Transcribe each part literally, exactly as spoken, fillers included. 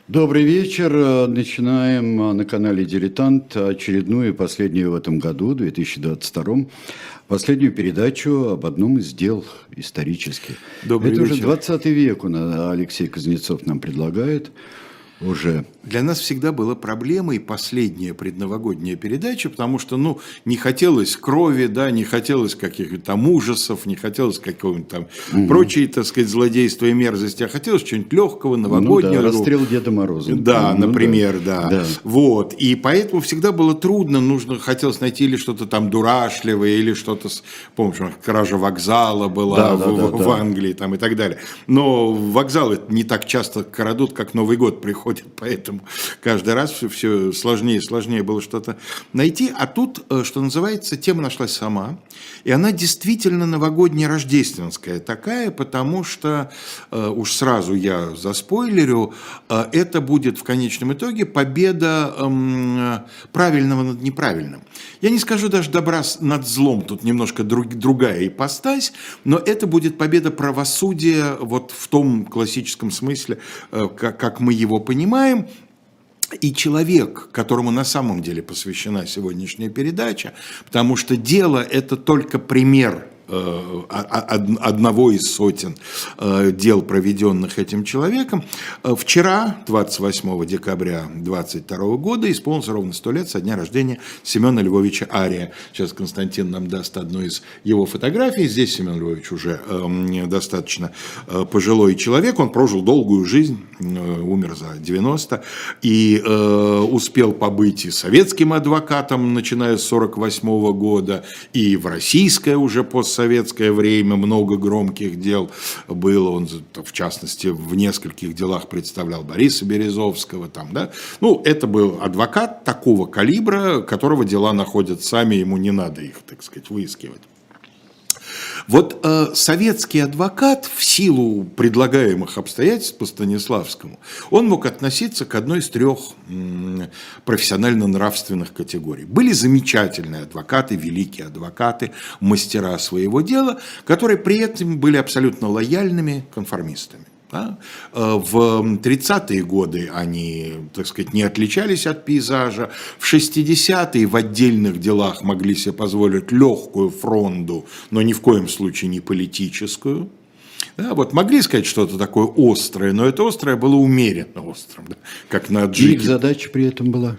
Добрый вечер. Начинаем на канале «Дилетант» очередную, последнюю в этом году, две тысячи двадцать втором, последнюю передачу об одном из дел исторических. Добрый Это вечер. уже двадцатый век, он, Алексей Кузнецов нам предлагает уже. Для нас всегда была проблемой последняя предновогодняя передача, потому что, ну, не хотелось крови, да, не хотелось каких-то там ужасов, не хотелось какого-нибудь там угу. прочей, так сказать, злодейства и мерзости, а хотелось чего-нибудь легкого, новогоднего. Ну да, расстрел Деда Мороза. Да, ну, например, да. да. Вот, и поэтому всегда было трудно, нужно, хотелось найти или что-то там дурашливое, или что-то, помнишь, кража вокзала была да, в, да, да, в, да. в Англии там и так далее. Но вокзалы не так часто крадут, как Новый год приходит. Поэтому каждый раз все, все сложнее и сложнее было что-то найти. А тут, что называется, тема нашлась сама. И она действительно новогодняя, рождественская такая, потому что, уж сразу я заспойлерю, это будет в конечном итоге победа правильного над неправильным. Я не скажу даже добра над злом, тут немножко друг, другая ипостась, но это будет победа правосудия вот в том классическом смысле, как, как мы его понимаем. Понимаем, и человек, которому на самом деле посвящена сегодняшняя передача, потому что дело – это только пример одного из сотен дел, проведенных этим человеком. Вчера, двадцать восьмого декабря две тысячи двадцать второго года, исполнилось ровно сто лет со дня рождения Семена Львовича Ария. Сейчас Константин нам даст одну из его фотографий. Здесь Семен Львович уже достаточно пожилой человек. Он прожил долгую жизнь, умер за девяносто, и успел побыть и советским адвокатом, начиная с сорок восьмого года, и в российское уже постсоветское советское время много громких дел было. Он, в частности, в нескольких делах представлял Бориса Березовского. Там, да? Ну, это был адвокат такого калибра, которого дела находят сами, ему не надо их, так сказать, выискивать. Вот э, советский адвокат в силу предлагаемых обстоятельств по Станиславскому, он мог относиться к одной из трех м, профессионально-нравственных категорий. Были замечательные адвокаты, великие адвокаты, мастера своего дела, которые при этом были абсолютно лояльными конформистами. Да? В тридцатые годы они, так сказать, не отличались от пейзажа. В шестидесятые в отдельных делах могли себе позволить легкую фронду, но ни в коем случае не политическую. Да, вот могли сказать что-то такое острое, но это острое было умеренно острым, да, как на Аджике. Их задача при этом была?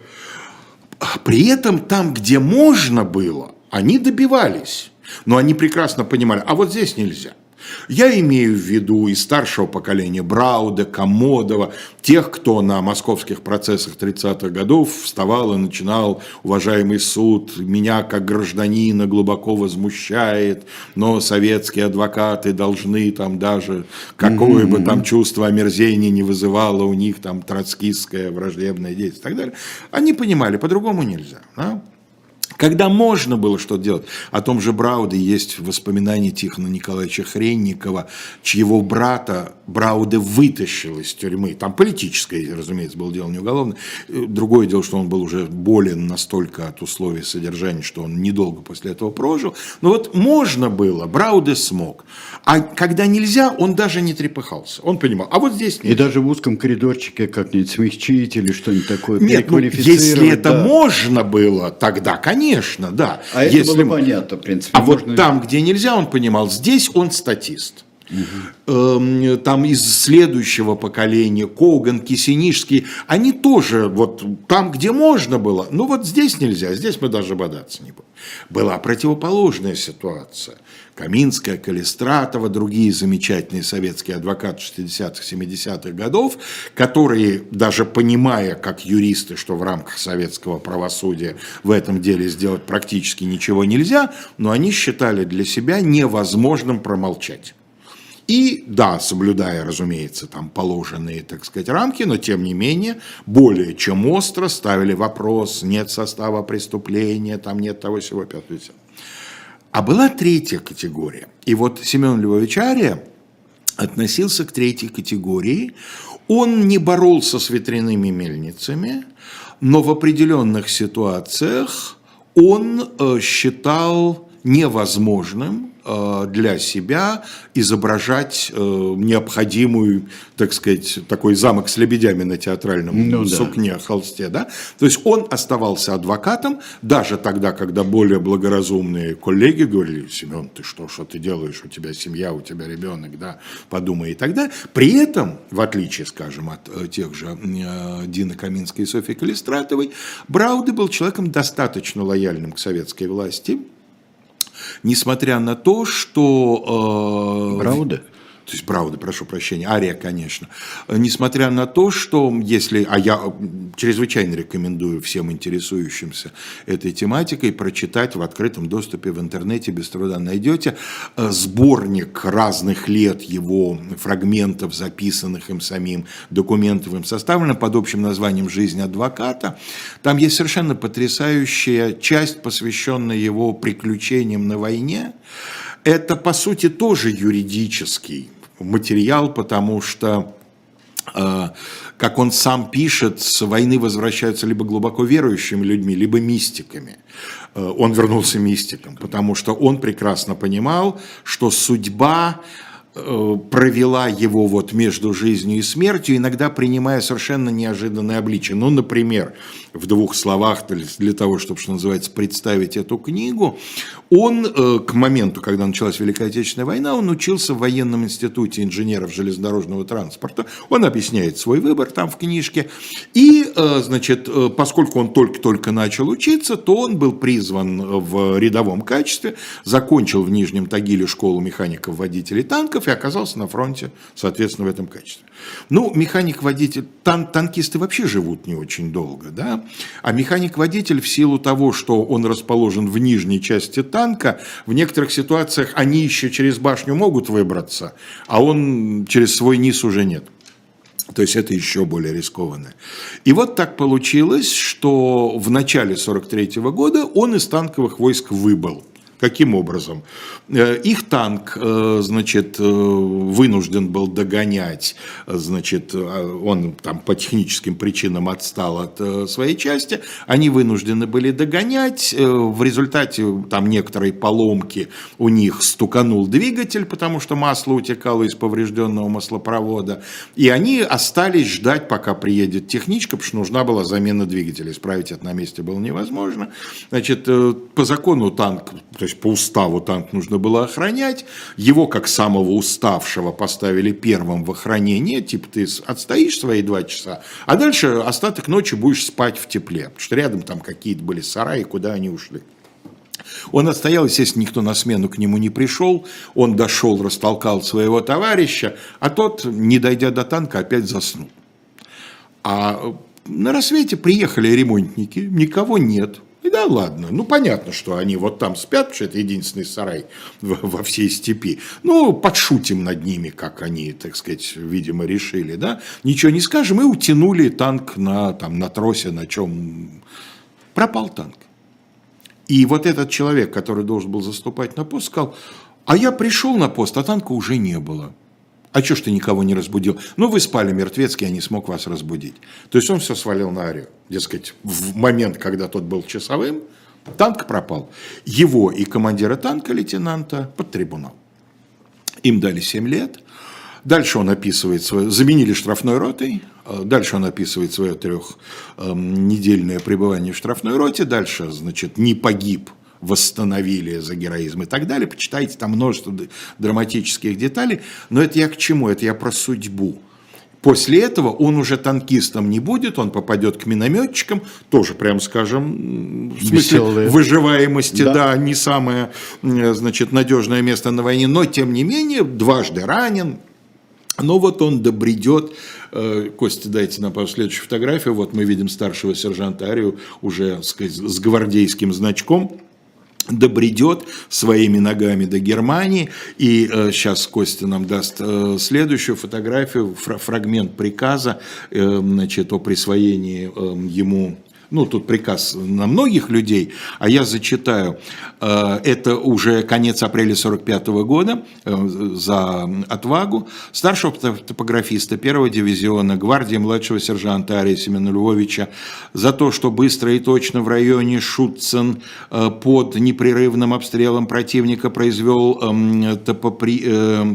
При этом там, где можно было, они добивались. Но они прекрасно понимали, а вот здесь нельзя. Я имею в виду и старшего поколения Брауда, Комодова, тех, кто на московских процессах тридцатых годов вставал и начинал: уважаемый суд, меня как гражданина глубоко возмущает, но советские адвокаты должны там даже, какое бы там чувство омерзения не вызывало у них там троцкистское враждебное действие и так далее. Они понимали, по-другому нельзя. Да? Когда можно было что-то делать, о том же Брауде есть воспоминания Тихона Николаевича Хренникова, чьего брата Брауде вытащил из тюрьмы. Там политическое, разумеется, было дело, не уголовное. Другое дело, что он был уже болен настолько от условий содержания, что он недолго после этого прожил. Но вот можно было, Брауде смог. А когда нельзя, он даже не трепыхался. Он понимал, а вот здесь нельзя. И даже в узком коридорчике как-нибудь смягчить или что-нибудь такое, нет, переквалифицировать. Ну, если это да. можно было, тогда, конечно. Конечно, да. А это Если... было понятно, в принципе. А можно... вот там, где нельзя, он понимал, здесь он статист. Угу. Там из следующего поколения Коган, Кисинишский, они тоже вот там, где можно было, но вот здесь нельзя, здесь мы даже бодаться не будем. Была противоположная ситуация. Каминская, Калистратова, другие замечательные советские адвокаты шестидесятых, семидесятых годов, которые, даже понимая, как юристы, что в рамках советского правосудия в этом деле сделать практически ничего нельзя, но они считали для себя невозможным промолчать. И, да, соблюдая, разумеется, там положенные, так сказать, рамки, но, тем не менее, более чем остро ставили вопрос: нет состава преступления, там нет того, сего, пятого. А была третья категория. И вот Семен Львович Ария относился к третьей категории. Он не боролся с ветряными мельницами, но в определенных ситуациях он считал невозможным для себя изображать необходимую, так сказать, такой замок с лебедями на театральном ну, сукне, да. холсте. Да? То есть он оставался адвокатом, даже тогда, когда более благоразумные коллеги говорили: Семен, ты что, что ты делаешь, у тебя семья, у тебя ребенок, да, подумай и так далее. При этом, в отличие, скажем, от тех же Дины Каминской и Софьи Калистратовой, Брауде был человеком достаточно лояльным к советской власти, несмотря на то, что... Э, Брауде? То есть Брауде, прошу прощения, Ария, конечно. Несмотря на то, что если... А я чрезвычайно рекомендую всем интересующимся этой тематикой прочитать в открытом доступе в интернете, без труда найдете, сборник разных лет его фрагментов, записанных им самим, документов им составлено под общим названием «Жизнь адвоката». Там есть совершенно потрясающая часть, посвященная его приключениям на войне. Это, по сути, тоже юридический материал, потому что, э, как он сам пишет, с войны возвращаются либо глубоко верующими людьми, либо мистиками. Э, он вернулся мистиком, потому что он прекрасно понимал, что судьба э, провела его вот между жизнью и смертью, иногда принимая совершенно неожиданные обличия. Ну, например, в двух словах, для того, чтобы, что называется, представить эту книгу, он к моменту, когда началась Великая Отечественная война, он учился в военном институте инженеров железнодорожного транспорта. Он объясняет свой выбор там в книжке. И, значит, поскольку он только-только начал учиться, то он был призван в рядовом качестве, закончил в Нижнем Тагиле школу механиков-водителей танков и оказался на фронте, соответственно, в этом качестве. Ну, механик-водитель, тан, танкисты вообще живут не очень долго, да? А механик-водитель в силу того, что он расположен в нижней части танка, в некоторых ситуациях они еще через башню могут выбраться, а он через свой низ уже нет. То есть это еще более рискованно. И вот так получилось, что в начале сорок третьего года он из танковых войск выбыл. Каким образом? Их танк, значит, вынужден был догонять, значит, он там по техническим причинам отстал от своей части, они вынуждены были догонять, в результате там некоторой поломки у них стуканул двигатель, потому что масло утекало из поврежденного маслопровода, и они остались ждать, пока приедет техничка, потому что нужна была замена двигателя, исправить это на месте было невозможно. Значит, по закону танк, то есть по уставу танк нужно было охранять, его как самого уставшего поставили первым в охранение, типа ты отстоишь свои два часа, а дальше остаток ночи будешь спать в тепле, потому что рядом там какие-то были сараи, куда они ушли. Он отстоял, естественно, никто на смену к нему не пришел, он дошел, растолкал своего товарища, а тот, не дойдя до танка, опять заснул. А на рассвете приехали ремонтники, никого нет. И да ладно, ну понятно, что они вот там спят, потому что это единственный сарай во всей степи. Ну, подшутим над ними, как они, так сказать, видимо, решили, да. Ничего не скажем, и утянули танк на, там, на тросе, на чем пропал танк. И вот этот человек, который должен был заступать на пост, сказал: а я пришел на пост, а танка уже не было. А что ж ты никого не разбудил? Ну, вы спали мертвецки, я не смог вас разбудить. То есть он все свалил на Арию. Дескать, в момент, когда тот был часовым, танк пропал. Его и командира танка, лейтенанта, под трибунал. Им дали семь лет. Дальше он описывает свое... Заменили штрафной ротой. Дальше он описывает свое трехнедельное пребывание в штрафной роте. Дальше, значит, не погиб, восстановили за героизм и так далее. Почитайте, там множество драматических деталей. Но это я к чему? Это я про судьбу. После этого он уже танкистом не будет, он попадет к минометчикам, тоже, прям скажем, в смысле веселые. Выживаемости, да. да, не самое, значит, надежное место на войне, но, тем не менее, дважды ранен. Но вот он добредет, Костя, дайте нам следующую фотографию, вот мы видим старшего сержанта Арию уже, так сказать, с гвардейским значком, добредет своими ногами до Германии, и э, сейчас Костя нам даст э, следующую фотографию, фра- фрагмент приказа, э, значит, о присвоении э, ему ну, тут приказ на многих людей, а я зачитаю, это уже конец апреля сорок пятого года, за отвагу старшего топографиста первого дивизиона гвардии младшего сержанта Ария Семена Львовича за то, что быстро и точно в районе Шутцен под непрерывным обстрелом противника произвел топопри...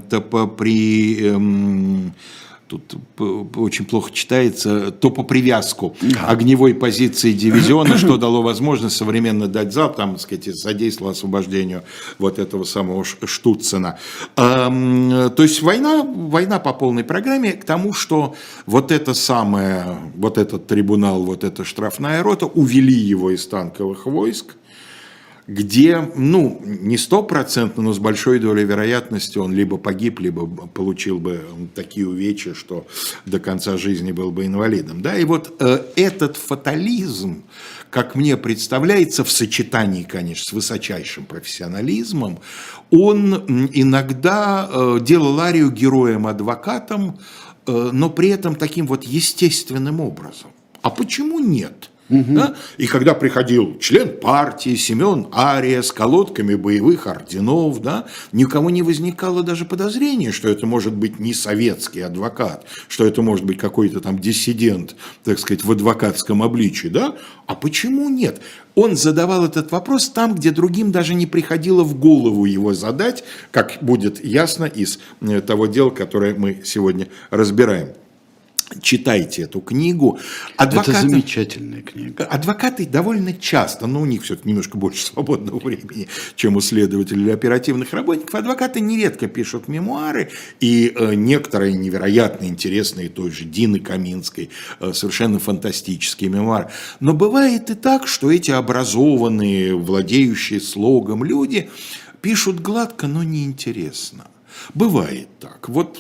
топопри Тут очень плохо читается, топопривязку огневой позиции дивизиона, что дало возможность современно дать залп, там, так сказать, содействовало освобождению вот этого самого Штутцена. То есть война, война по полной программе к тому, что вот это самое, вот этот трибунал, вот эта штрафная рота, увели его из танковых войск, где, ну, не стопроцентно, но с большой долей вероятности он либо погиб, либо получил бы такие увечья, что до конца жизни был бы инвалидом. Да? И вот э, этот фатализм, как мне представляется, в сочетании, конечно, с высочайшим профессионализмом, он иногда э, делал Арию героем-адвокатом, э, но при этом таким вот естественным образом. А почему нет? Угу. Да? И когда приходил член партии Семен Ария с колодками боевых орденов, да, никому не возникало даже подозрения, что это может быть не советский адвокат, что это может быть какой-то там диссидент, так сказать, в адвокатском обличии. Да? А почему нет? Он задавал этот вопрос там, где другим даже не приходило в голову его задать, как будет ясно из того дела, которое мы сегодня разбираем. Читайте эту книгу. Адвокаты, это замечательная книга. Адвокаты довольно часто, но у них все-таки немножко больше свободного времени, чем у следователей или оперативных работников. Адвокаты нередко пишут мемуары, и э, некоторые невероятно интересные, той же Дины Каминской, э, совершенно фантастические мемуары. Но бывает и так, что эти образованные, владеющие слогом люди пишут гладко, но неинтересно. Бывает так. Вот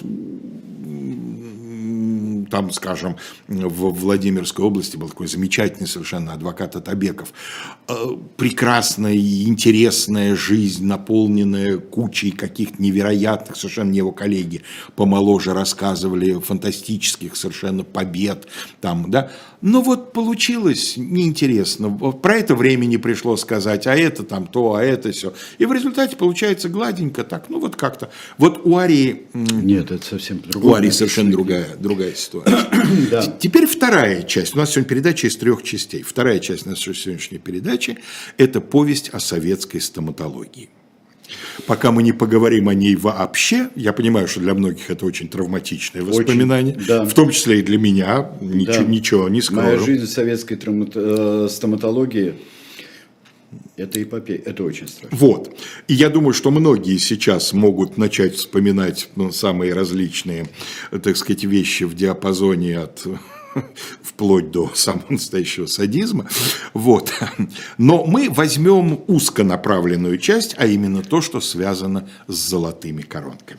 там, скажем, в Владимирской области был такой замечательный совершенно адвокат Атабеков. Прекрасная и интересная жизнь, наполненная кучей каких-то невероятных, совершенно не его коллеги помоложе рассказывали, фантастических совершенно побед. Там, да? Но вот получилось неинтересно. Про это времени пришло сказать, а это там то, а это все. И в результате получается гладенько так, ну вот как-то. Вот у Арии... Нет, это совсем другое. У Арии совершенно другая, другая ситуация. Да. Теперь вторая часть. У нас сегодня передача из трех частей. Вторая часть нашей сегодняшней передачи – это повесть о советской стоматологии. Пока мы не поговорим о ней вообще, я понимаю, что для многих это очень травматичное воспоминание, очень, да. В том числе и для меня, ничего, да. ничего не скажу. Моя жизнь в советской травма... стоматологии – это эпопея, это очень страшно. Вот. И я думаю, что многие сейчас могут начать вспоминать ну, самые различные, так сказать, вещи в диапазоне от... вплоть до самого настоящего садизма. Вот. Но мы возьмем узконаправленную часть, а именно то, что связано с золотыми коронками.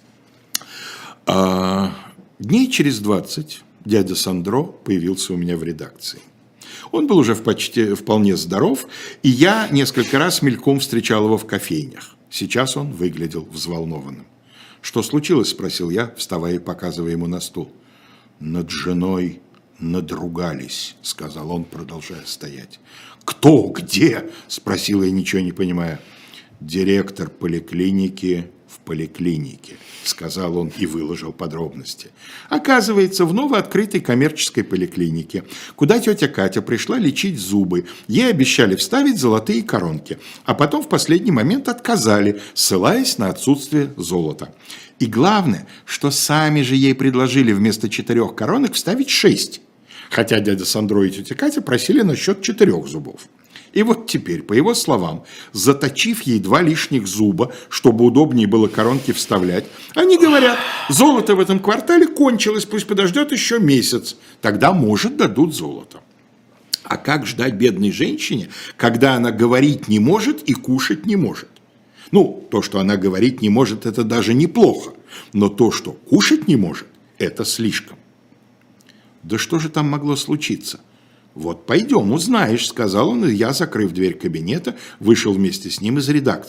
А, дней через двадцать дядя Сандро появился у меня в редакции. Он был уже в почти, вполне здоров, и я несколько раз мельком встречал его в кофейнях. Сейчас он выглядел взволнованным. «Что случилось?» – спросил я, вставая и показывая ему на стул. «Над женой надругались», – сказал он, продолжая стоять. «Кто? Где?» – спросил я, ничего не понимая. «Директор поликлиники в поликлинике», – сказал он и выложил подробности. Оказывается, в новооткрытой коммерческой поликлинике, куда тетя Катя пришла лечить зубы, ей обещали вставить золотые коронки, а потом в последний момент отказали, ссылаясь на отсутствие золота. И главное, что сами же ей предложили вместо четырех коронок вставить шесть, хотя дядя Сандро и тетя Катя просили насчет четырех зубов. И вот теперь, по его словам, заточив ей два лишних зуба, чтобы удобнее было коронки вставлять, они говорят, золото в этом квартале кончилось, пусть подождет еще месяц, тогда, может, дадут золото. А как ждать бедной женщине, когда она говорить не может и кушать не может? Ну, то, что она говорить не может, это даже неплохо, но то, что кушать не может, это слишком. Да что же там могло случиться? «Вот пойдем, узнаешь», – сказал он, и я, закрыв дверь кабинета, вышел вместе с ним из редакции.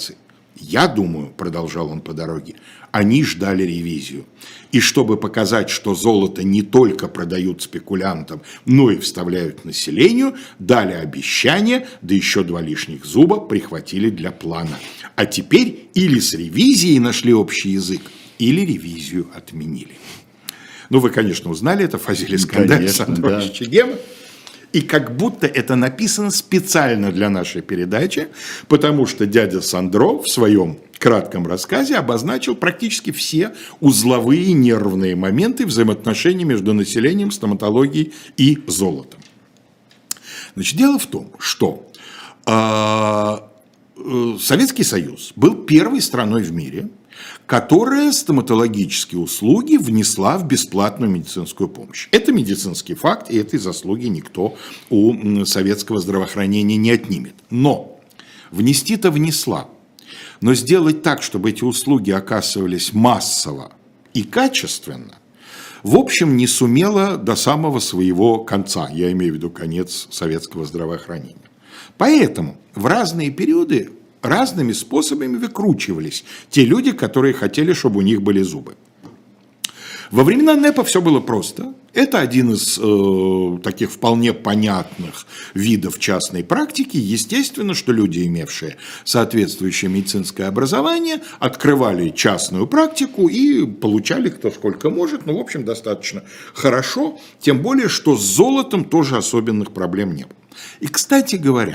Я думаю, продолжал он по дороге, они ждали ревизию. И чтобы показать, что золото не только продают спекулянтам, но и вставляют населению, дали обещание, да еще два лишних зуба прихватили для плана. А теперь или с ревизией нашли общий язык, или ревизию отменили. Ну, вы, конечно, узнали это, Фазиль Искандарь, Сандрович да. Чегема. И как будто это написано специально для нашей передачи, потому что дядя Сандро в своем кратком рассказе обозначил практически все узловые нервные моменты взаимоотношений между населением, стоматологией и золотом. Значит, дело в том, что э, э, Советский Союз был первой страной в мире, которая стоматологические услуги внесла в бесплатную медицинскую помощь. Это медицинский факт, и этой заслуги никто у советского здравоохранения не отнимет. Но внести-то внесла. Но сделать так, чтобы эти услуги оказывались массово и качественно, в общем, не сумела до самого своего конца. Я имею в виду конец советского здравоохранения. Поэтому в разные периоды разными способами выкручивались те люди, которые хотели, чтобы у них были зубы. Во времена НЭПа все было просто. Это один из э, таких вполне понятных видов частной практики. Естественно, что люди, имевшие соответствующее медицинское образование, открывали частную практику и получали кто сколько может. Ну, в общем, достаточно хорошо. Тем более, что с золотом тоже особенных проблем не было. И, кстати говоря,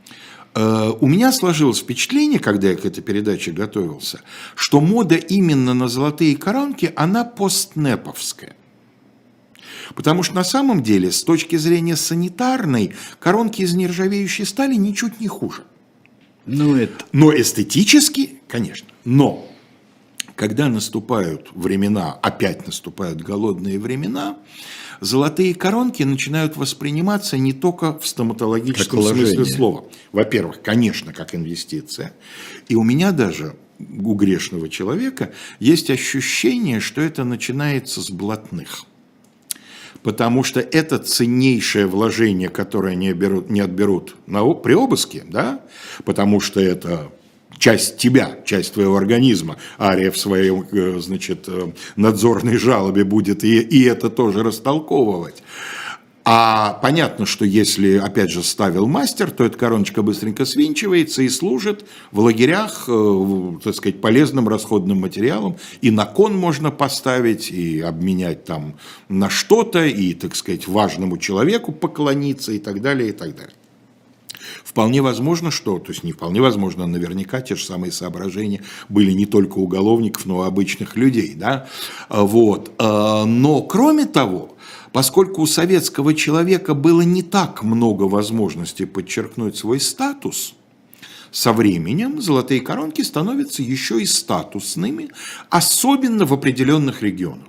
у меня сложилось впечатление, когда я к этой передаче готовился, что мода именно на золотые коронки, она постнеповская. Потому что на самом деле, с точки зрения санитарной, коронки из нержавеющей стали ничуть не хуже. Ну, это... Но эстетически, конечно. Но когда наступают времена, опять наступают голодные времена, золотые коронки начинают восприниматься не только в стоматологическом смысле слова. Во-первых, конечно, как инвестиция. И у меня даже, у грешного человека, есть ощущение, что это начинается с блатных. Потому что это ценнейшее вложение, которое не, берут, не отберут на, при обыске, да? Потому что это... часть тебя, часть твоего организма. Ария в своей, значит, надзорной жалобе будет и, и это тоже растолковывать. А понятно, что если, опять же, ставил мастер, то эта короночка быстренько свинчивается и служит в лагерях, так сказать, полезным расходным материалом. И на кон можно поставить, и обменять там на что-то, и, так сказать, важному человеку поклониться, и так далее, и так далее. Вполне возможно, что, то есть не вполне возможно, наверняка те же самые соображения были не только у уголовников, но и у обычных людей, да, вот. Но кроме того, поскольку у советского человека было не так много возможностей подчеркнуть свой статус, со временем золотые коронки становятся еще и статусными, особенно в определенных регионах.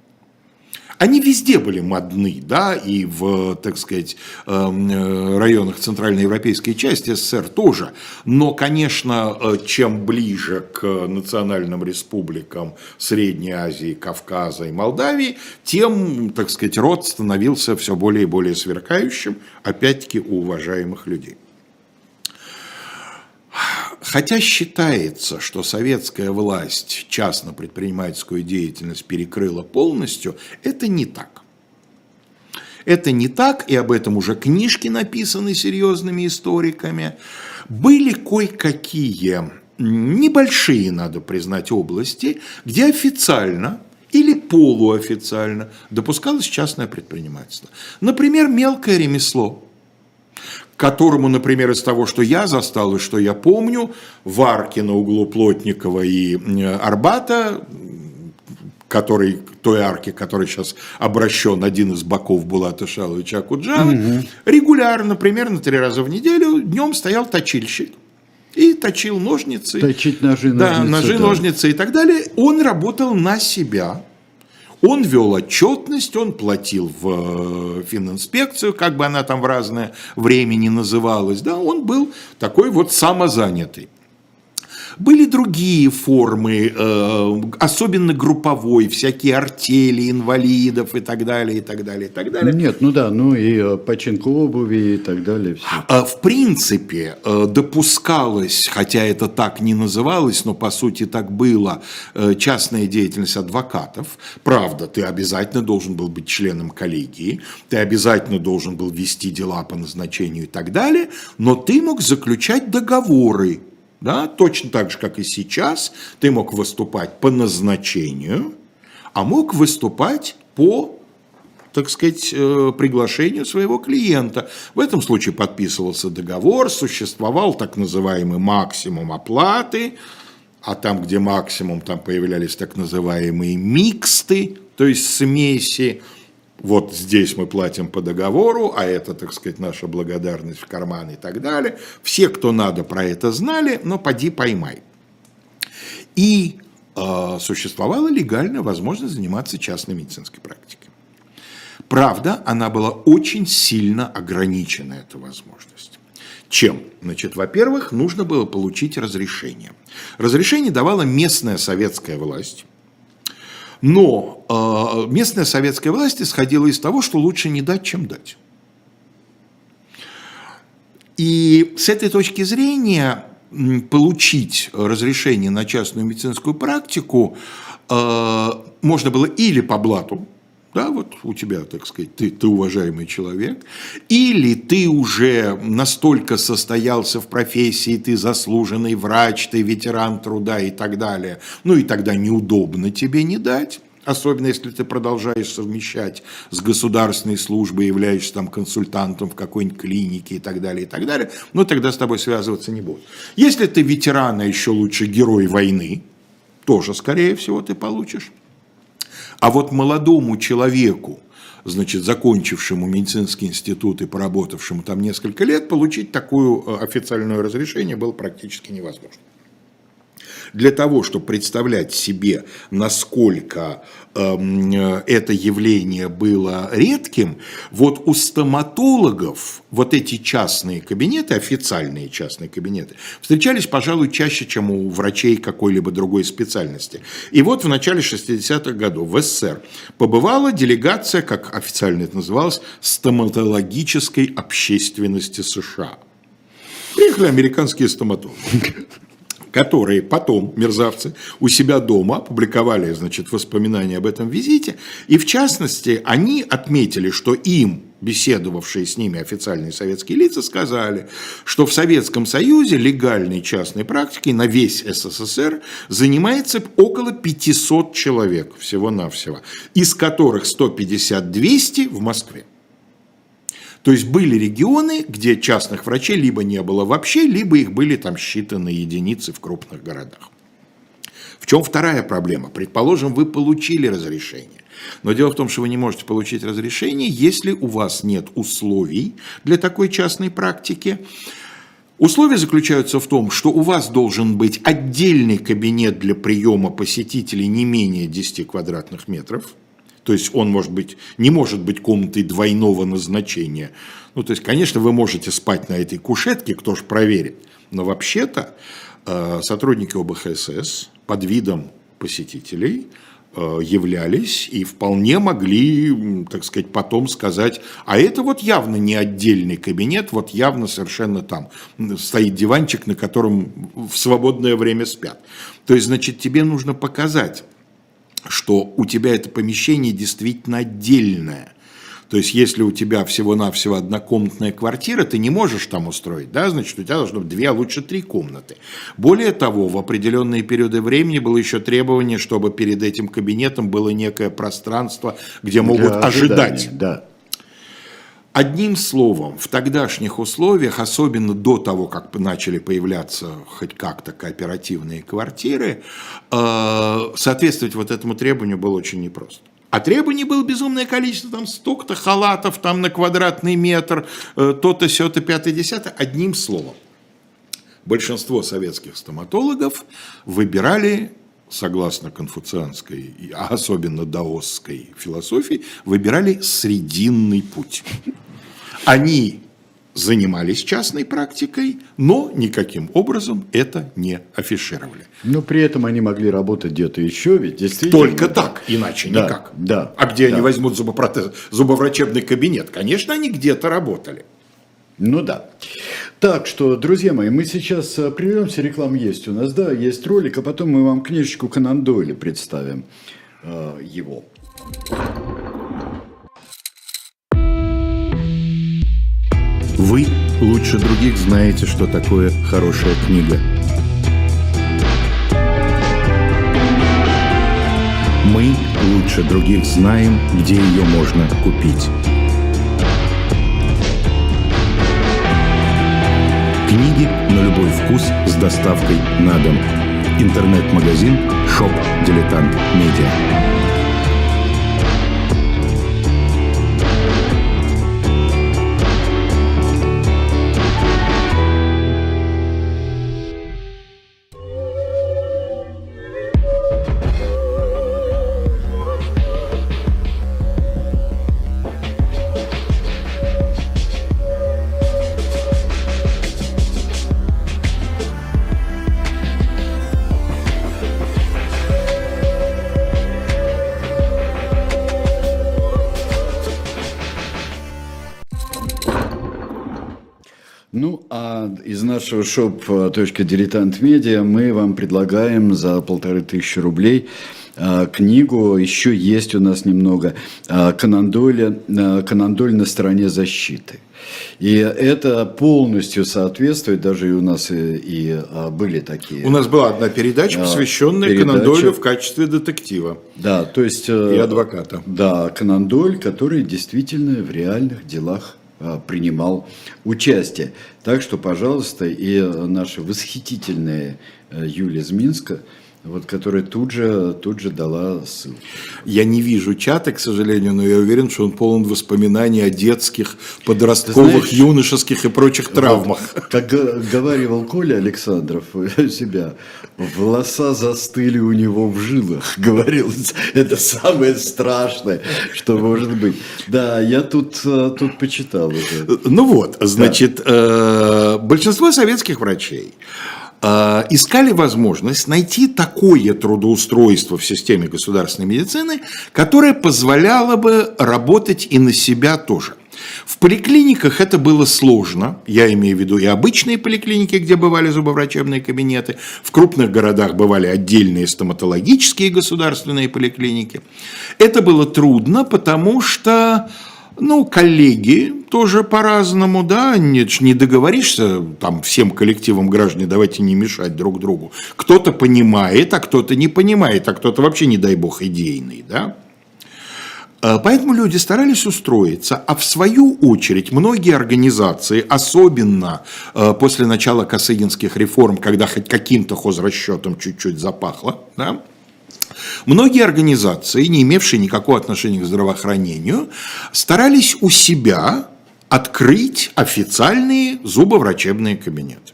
Они везде были модны, да, и в, так сказать, районах центральноевропейской части СССР тоже. Но, конечно, чем ближе к национальным республикам Средней Азии, Кавказа и Молдавии, тем, так сказать, род становился все более и более сверкающим, опять-таки, у уважаемых людей. Хотя считается, что советская власть частно-предпринимательскую деятельность перекрыла полностью, это не так. Это не так, и об этом уже книжки написаны серьезными историками. Были кое-какие небольшие, надо признать, области, где официально или полуофициально допускалось частное предпринимательство. Например, мелкое ремесло, которому, например, из того, что я застал и что я помню, в арке на углу Плотникова и Арбата, который, той арке, который сейчас обращен один из боков Булата Шаловича Окуджавы, угу. регулярно, примерно три раза в неделю, днем стоял точильщик. И точил ножницы. Точить ножи, да, ножницы. ножи, да. ножницы и так далее. Он работал на себя. Он вел отчетность, он платил в фининспекцию, как бы она там в разное время ни называлась. Да, он был такой вот самозанятый. Были другие формы, э, особенно групповой, всякие артели инвалидов и так далее, и так далее, и так далее. Нет, ну да, ну и э, починка обуви и так далее. Все. А, В принципе, э, допускалось, хотя это так не называлось, но по сути так было, э, частная деятельность адвокатов. Правда, ты обязательно должен был быть членом коллегии, ты обязательно должен был вести дела по назначению и так далее, но ты мог заключать договоры. Да, точно так же, как и сейчас, ты мог выступать по назначению, а мог выступать по, так сказать, приглашению своего клиента. В этом случае подписывался договор, существовал так называемый максимум оплаты, а там, где максимум, там появлялись так называемые миксты, то есть смеси. Вот здесь мы платим по договору, а это, так сказать, наша благодарность в карман и так далее. Все, кто надо, про это знали, но поди поймай. И э, существовала легальная возможность заниматься частной медицинской практикой. Правда, она была очень сильно ограничена, эта возможность. Чем? Значит, во-первых, нужно было получить разрешение. Разрешение давала местная советская власть. Но э, местная советская власть исходила из того, что лучше не дать, чем дать. И с этой точки зрения получить разрешение на частную медицинскую практику э, можно было или по блату, да, вот у тебя, так сказать, ты, ты уважаемый человек, или ты уже настолько состоялся в профессии, ты заслуженный врач, ты ветеран труда и так далее, ну и тогда неудобно тебе не дать, особенно если ты продолжаешь совмещать с государственной службой, являешься там консультантом в какой-нибудь клинике и так далее, и так далее, но тогда с тобой связываться не будут. Если ты ветеран, а еще лучше герой войны, тоже, скорее всего, ты получишь. А вот молодому человеку, значит, закончившему медицинский институт и поработавшему там несколько лет, получить такое официальное разрешение было практически невозможно. Для того, чтобы представлять себе, насколько э, это явление было редким, вот у стоматологов вот эти частные кабинеты, официальные частные кабинеты, встречались, пожалуй, чаще, чем у врачей какой-либо другой специальности. И вот в начале шестидесятых годов в СССР побывала делегация, как официально это называлось, стоматологической общественности США. Приехали американские стоматологи, которые потом, мерзавцы, у себя дома опубликовали, значит, воспоминания об этом визите, и в частности, они отметили, что им, беседовавшие с ними официальные советские лица, сказали, что в Советском Союзе легальной частной практикой на весь СССР занимается около пятисот человек всего-навсего, из которых сто пятьдесят - двести в Москве. То есть были регионы, где частных врачей либо не было вообще, либо их были там считанные единицы в крупных городах. В чем вторая проблема? Предположим, вы получили разрешение. Но дело в том, что вы не можете получить разрешение, если у вас нет условий для такой частной практики. Условия заключаются в том, что у вас должен быть отдельный кабинет для приема посетителей не менее десяти квадратных метров. То есть он может быть, не может быть комнатой двойного назначения. Ну, то есть, конечно, вы можете спать на этой кушетке, кто ж проверит. Но вообще-то сотрудники ОБХСС под видом посетителей являлись и вполне могли, так сказать, потом сказать, а это вот явно не отдельный кабинет, вот явно совершенно там стоит диванчик, на котором в свободное время спят. То есть, значит, тебе нужно показать, что у тебя это помещение действительно отдельное. То есть, если у тебя всего-навсего однокомнатная квартира, ты не можешь там устроить, да, значит, у тебя должно быть две, а лучше три комнаты. Более того, в определенные периоды времени было еще требование, чтобы перед этим кабинетом было некое пространство, где могут Для ожидать. ожидания, да. Одним словом, в тогдашних условиях, особенно до того, как начали появляться хоть как-то кооперативные квартиры, соответствовать вот этому требованию было очень непросто. А требований было безумное количество, там столько-то халатов там на квадратный метр, то-то, сё-то, пятое, десятое. Одним словом, большинство советских стоматологов выбирали, согласно конфуцианской, а особенно даосской философии, выбирали срединный путь. Они занимались частной практикой, но никаким образом это не афишировали. Но при этом они могли работать где-то еще, ведь действительно... Только так, иначе да, никак. Да, а где да. они возьмут зубопротез, зубоврачебный кабинет? Конечно, они где-то работали. Ну да. Так что, друзья мои, мы сейчас прервемся, реклама есть у нас, да, есть ролик, а потом мы вам книжечку Конан Дойля представим, э, его. Вы лучше других знаете, что такое хорошая книга. Мы лучше других знаем, где ее можно купить. Книги на любой вкус с доставкой на дом. Интернет-магазин «Шоп Дилетант Медиа». Ну, а из нашего shop.diletant media мы вам предлагаем за полторы тысячи рублей а, книгу, еще есть у нас немного, а, Конан Дойля, а, Конан Дойль на стороне защиты. И это полностью соответствует, даже и у нас и, и а, были такие. У нас была одна передача, посвященная передача. Конан Дойлю в качестве детектива. Да, то есть... И адвоката. Да, Конан Дойль, который действительно в реальных делах принимал участие. Так что, пожалуйста, и наша восхитительная Юлия из Минска, вот, которая тут же, тут же дала ссылку. Я не вижу чата, к сожалению, но я уверен, что он полон воспоминаний о детских, подростковых, знаешь, юношеских и прочих травмах. Вот, как говаривал Коля Александров у себя, волоса застыли у него в жилах, говорил, это самое страшное, что может быть. Да, я тут, тут почитал это. Ну вот, значит, да. Большинство советских врачей искали возможность найти такое трудоустройство в системе государственной медицины, которое позволяло бы работать и на себя тоже. В поликлиниках это было сложно, я имею в виду и обычные поликлиники, где бывали зубоврачебные кабинеты, в крупных городах бывали отдельные стоматологические государственные поликлиники. Это было трудно, потому что... Ну, коллеги тоже по-разному, да, не, не договоришься там всем коллективам граждан, давайте не мешать друг другу. Кто-то понимает, а кто-то не понимает, а кто-то вообще, не дай бог, идейный, да. Поэтому люди старались устроиться, а в свою очередь многие организации, особенно после начала косыгинских реформ, когда хоть каким-то хозрасчетом чуть-чуть запахло, да, многие организации, не имевшие никакого отношения к здравоохранению, старались у себя открыть официальные зубоврачебные кабинеты.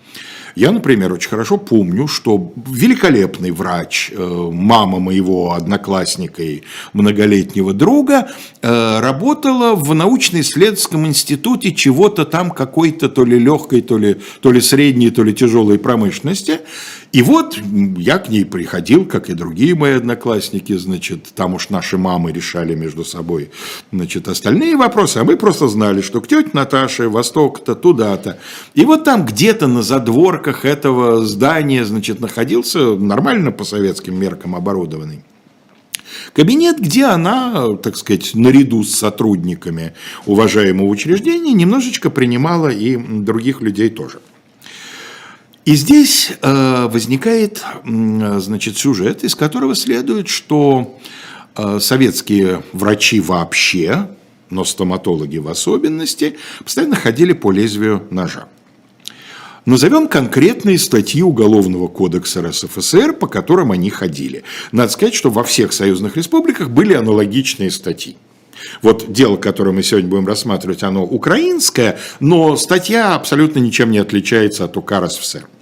Я, например, очень хорошо помню, что великолепный врач, мама моего одноклассника и многолетнего друга, работала в научно-исследовательском институте чего-то там, какой-то то ли легкой, то ли, то ли средней, то ли тяжелой промышленности. И вот я к ней приходил, как и другие мои одноклассники, значит, там уж наши мамы решали между собой, значит, остальные вопросы, а мы просто знали, что к тете Наташе восток-то туда-то. И вот там где-то на задворках этого здания, значит, находился нормально по советским меркам оборудованный кабинет, где она, так сказать, наряду с сотрудниками уважаемого учреждения немножечко принимала и других людей тоже. И здесь э, возникает, э, значит, сюжет, из которого следует, что э, советские врачи вообще, но стоматологи в особенности, постоянно ходили по лезвию ножа. Назовем конкретные статьи Уголовного кодекса эр эс эф эс эр, по которым они ходили. Надо сказать, что во всех союзных республиках были аналогичные статьи. Вот дело, которое мы сегодня будем рассматривать, оно украинское, но статья абсолютно ничем не отличается от УК эр эс эф эс эр.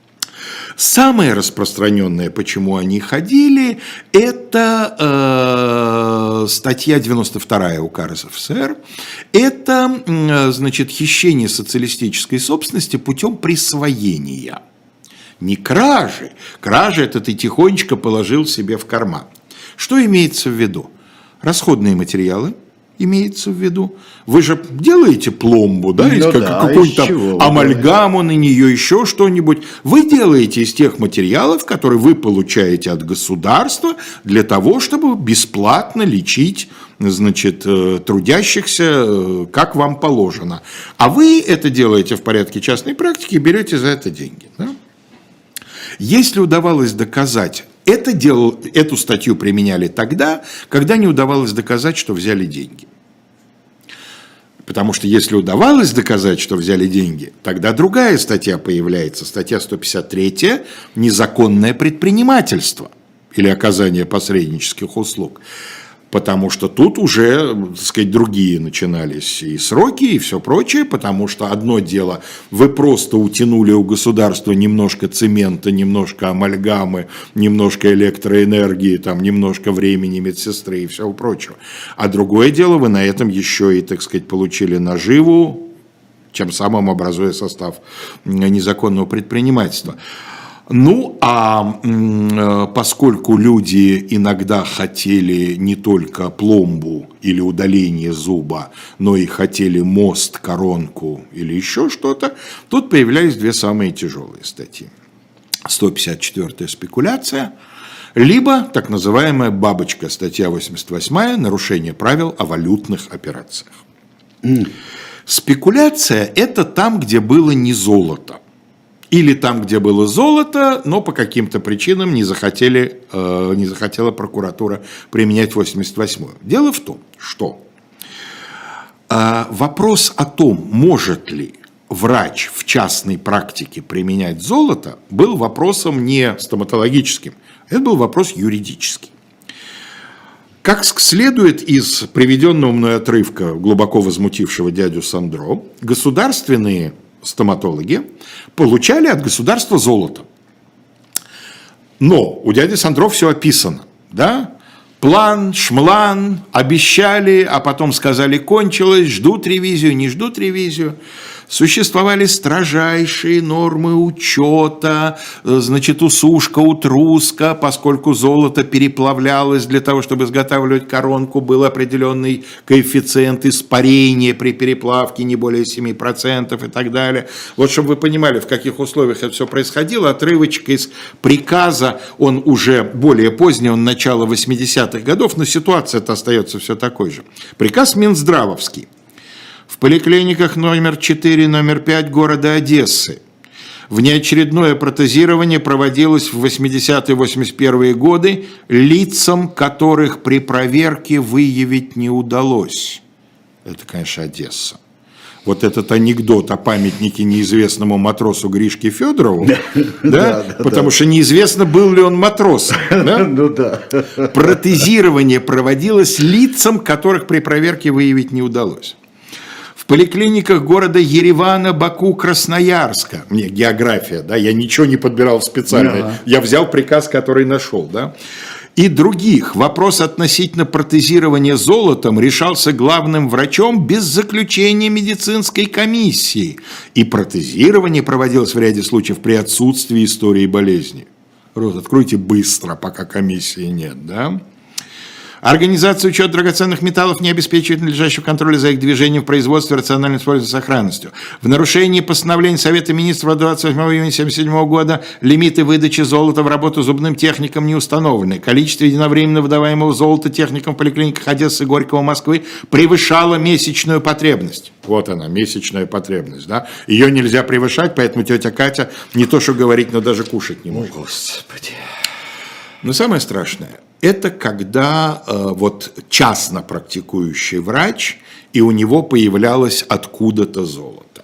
Самое распространенное, почему они ходили, это статья девяносто вторая УК РСФСР, это, значит, хищение социалистической собственности путем присвоения. Не кражи. Кражи – это ты тихонечко положил себе в карман. Что имеется в виду? Расходные материалы имеется в виду. Вы же делаете пломбу, да, Ну из как, да, какую-то из чего? амальгаму на нее, еще что-нибудь. Вы делаете из тех материалов, которые вы получаете от государства для того, чтобы бесплатно лечить, значит, трудящихся, как вам положено. А вы это делаете в порядке частной практики и берете за это деньги. Да? Если удавалось доказать, это делал, эту статью применяли тогда, когда не удавалось доказать, что взяли деньги. Потому что если удавалось доказать, что взяли деньги, тогда другая статья появляется, статья сто пятьдесят третья «Незаконное предпринимательство» или оказание посреднических услуг. Потому что тут уже, так сказать, другие начинались и сроки, и все прочее, потому что одно дело, вы просто утянули у государства немножко цемента, немножко амальгамы, немножко электроэнергии, там, немножко времени медсестры и всего прочего. А другое дело, вы на этом еще и, так сказать, получили наживу, тем самым образуя состав незаконного предпринимательства. Ну, а поскольку люди иногда хотели не только пломбу или удаление зуба, но и хотели мост, коронку или еще что-то, тут появлялись две самые тяжелые статьи. сто пятьдесят четвёртая спекуляция, либо так называемая бабочка, статья восемьдесят восьмая, нарушение правил о валютных операциях. Mm. Спекуляция – это там, где было не золото. Или там, где было золото, но по каким-то причинам не, захотели, э, не захотела прокуратура применять восемьдесят восьмую. Дело в том, что э, вопрос о том, может ли врач в частной практике применять золото, был вопросом не стоматологическим, это был вопрос юридический. Как следует из приведенного мной отрывка, глубоко возмутившего дядю Сандро, государственные стоматологи получали от государства золото. Но у дяди Сандро все описано. Да? План, шмлан, обещали, а потом сказали кончилось, ждут ревизию, не ждут ревизию. Существовали строжайшие нормы учета, значит, усушка, утруска, поскольку золото переплавлялось для того, чтобы изготавливать коронку, был определенный коэффициент испарения при переплавке, не более семи процентов и так далее. Вот, чтобы вы понимали, в каких условиях это все происходило, отрывочек из приказа, он уже более поздний, он начало восьмидесятых годов, но ситуация-то остается все такой же. Приказ Минздравовский. В поликлиниках номер четыре, номер пять города Одессы внеочередное протезирование проводилось в восьмидесятые — восемьдесят первые годы лицам, которых при проверке выявить не удалось. Это, конечно, Одесса. Вот этот анекдот о памятнике неизвестному матросу Гришке Федорову, да, да, да, потому да. что неизвестно, был ли он матросом. Да? Ну, да. Протезирование проводилось лицам, которых при проверке выявить не удалось. В поликлиниках города Еревана, Баку, Красноярска, мне география, да, я ничего не подбирал специально, да. я взял приказ, который нашел, да, и других, вопрос относительно протезирования золотом решался главным врачом без заключения медицинской комиссии, и протезирование проводилось в ряде случаев при отсутствии истории болезни. Рот откройте быстро, пока комиссии нет, да. Организация учета драгоценных металлов не обеспечивает надлежащего контроля за их движением в производстве, рациональным использованием, сохранностью. В нарушении постановления Совета Министров двадцать восьмого июня тысяча девятьсот семьдесят седьмого года лимиты выдачи золота в работу зубным техникам не установлены. Количество единовременно выдаваемого золота техникам в поликлиниках Одессы, Горького, Москвы превышало месячную потребность. Вот она, месячная потребность. Да? Ее нельзя превышать, поэтому тетя Катя не то что говорить, но даже кушать не может. О, Господи. Но самое страшное, это когда э, вот частно практикующий врач, и у него появлялось откуда-то золото.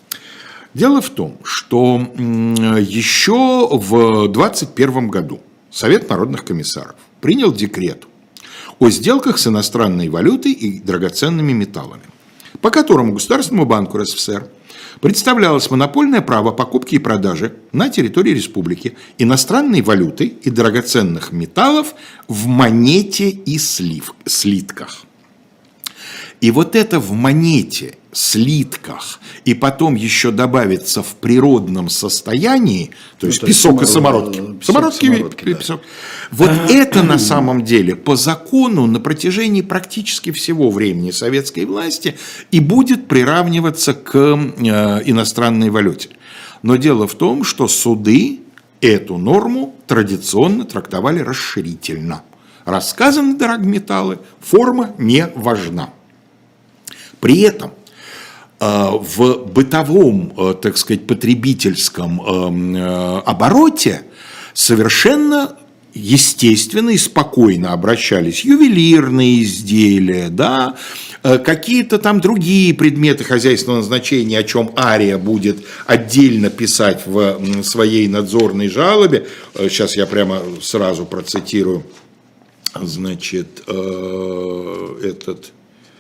Дело в том, что э, еще в двадцать первом году Совет народных комиссаров принял декрет о сделках с иностранной валютой и драгоценными металлами. по которому Государственному банку РСФСР представлялось монопольное право покупки и продажи на территории республики иностранной валюты и драгоценных металлов в монете и слив, слитках. И вот это в монете, слитках, и потом еще добавится в природном состоянии, то есть ну, песок есть и самородки. Песок, самородки, самородки да. песок. Вот это на самом деле по закону на протяжении практически всего времени советской власти и будет приравниваться к э, иностранной валюте. Но дело в том, что суды эту норму традиционно трактовали расширительно. Рассказаны драгметаллы, форма не важна. При этом в бытовом, так сказать, потребительском обороте совершенно естественно и спокойно обращались ювелирные изделия, да, какие-то там другие предметы хозяйственного назначения, о чем Ария будет отдельно писать в своей надзорной жалобе. Сейчас я прямо сразу процитирую, значит, этот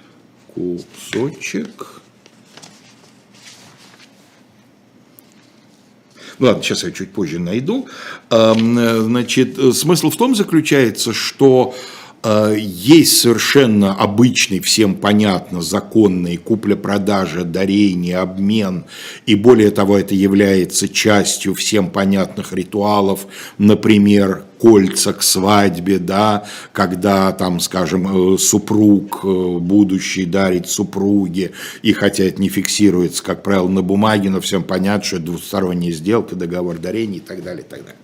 кусочек. Ладно, сейчас я чуть позже найду. Значит, смысл в том заключается, что есть совершенно обычный, всем понятно, законный купля-продажа, дарение, обмен, и более того, это является частью всем понятных ритуалов, например, кольца к свадьбе, да, когда там, скажем, супруг будущий дарит супруге, и хотя это не фиксируется, как правило, на бумаге, но всем понятно, что это двусторонняя сделка, договор дарения и так далее, и так далее.